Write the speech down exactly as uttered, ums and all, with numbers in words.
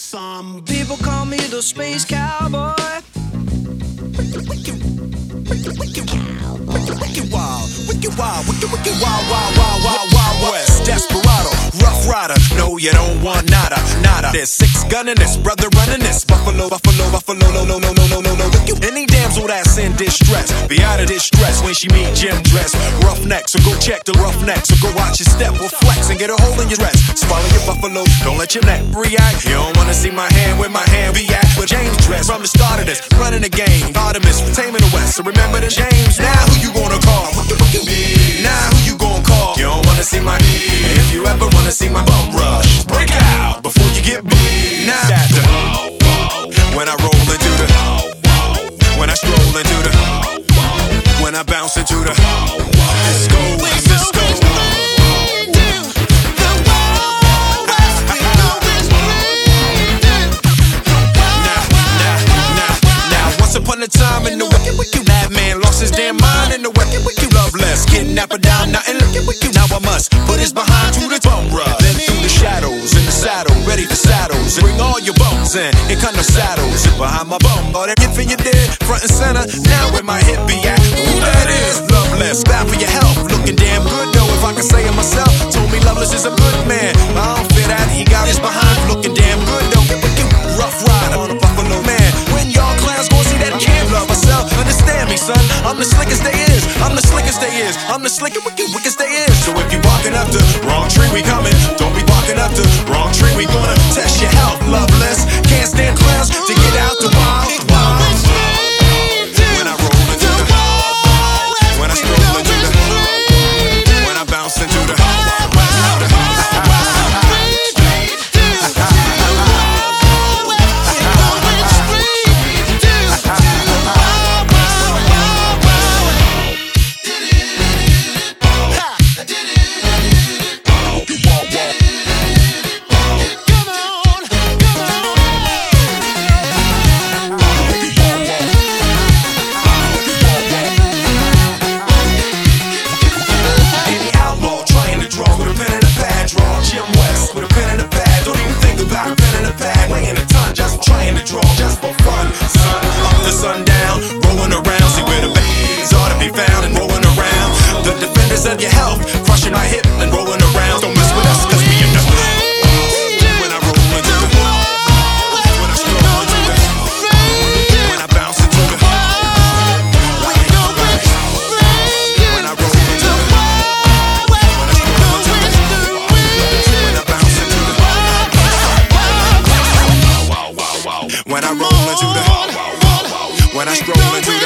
Some people call me the space cowboy. Wicked, wicked, wicked, wicked wild, wicked wild, wicked, wicked wild, wild, wild, wild, wild west. Desperado, rough rider. No, you don't want nada, nada. There's six gunning this, brother running this. Buffalo, buffalo, buffalo, no, no, no, no, no, no, no. Any damsel that's in distress, be out of distress when she meet Jim dress. Roughneck, so go check the roughneck. So go watch your step or flex and get a hole in your dress. Swallow your buffalo, don't let your neck react. You don't wanna see my hand where my hand be at. But James dress from the start of this, running the game. Artemis, taming the West. So remember the James. Now who you gonna call? Me. Now who you gonna call? You don't wanna see my knee. If you ever wanna see my bum rush, break out before you get beat. Now that the when I roll into the, when I stroll into the, when I bounce into the disco, disco. Once upon a time in the wicked, wicked mad man lost his damn mind in the wicked, wicked loveless. Kidnapper down, nothing looking wicked. Now I must put his behind to the bum rush. Then through the shadows, in the saddle, ready for saddles. Bring all your bones in, here come no saddles. Sit behind my bum, all that if you did, front and center. Now where my hip be at? Who that is? Loveless, bad for your health. Looking damn good though, if I can say it myself. Told me Loveless is a good man. I don't fear that, he got his behind. Looking damn good though. Rough ride on a buffalo man. When y'all clowns gon' see that can't love myself. Understand me, son. I'm the slickest they is. I'm the slickest they is. I'm the slickest, wicked, wickest they is. So if you walking up the wrong tree, we coming. Don't be walking up the wrong tree. We gonna test your health, Loveless. Can't stand clowns to get out the wild. wild. When I roll into the, when I stroll into the, when I bounce into the. Of your health, crushing my hip and rolling around. Don't mess with us, cause we enough. When I roll into the, when I stroll into the, when I bounce into the, when I roll into the, when I stroll into the, when I bounce into the, when I roll into the, when I stroll into the.